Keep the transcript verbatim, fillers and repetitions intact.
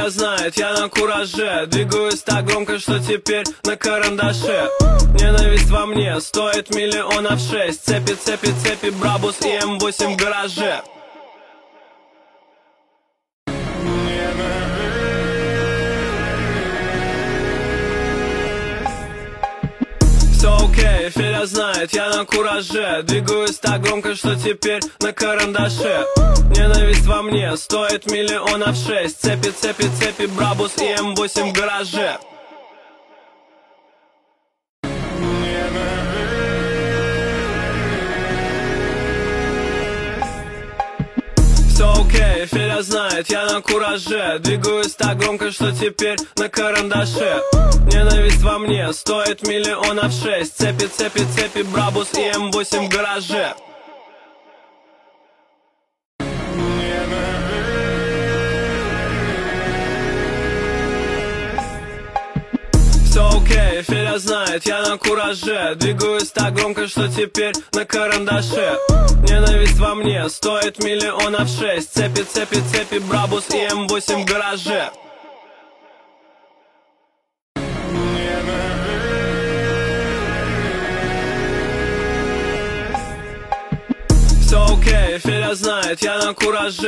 Федя знает, я на кураже. Двигаюсь так громко, что теперь на карандаше. Ненависть во мне стоит миллионов шесть. Цепи, цепи, цепи, Брабус и эм восемь в гараже. Все окей, Федя знает, я на кураже. Двигаюсь так громко, что теперь на карандаше. Ненависть во мне стоит миллионов шесть. Цепи, цепи, цепи, Брабус и эм восемь в гараже. Все окей, Федя знает, я на кураже. Двигаюсь так громко, что теперь на карандаше. Ненависть во мне стоит миллионов шесть. Цепи, цепи, цепи, Брабус и эм восемь в гараже. Все окей, Федя знает, я на кураже. Двигаюсь так громко, что теперь на карандаше. Ненависть во мне стоит миллионов шесть. Цепи, цепи, цепи, Брабус и эм восемь в гараже. Все окей, Федя знает, я на кураже.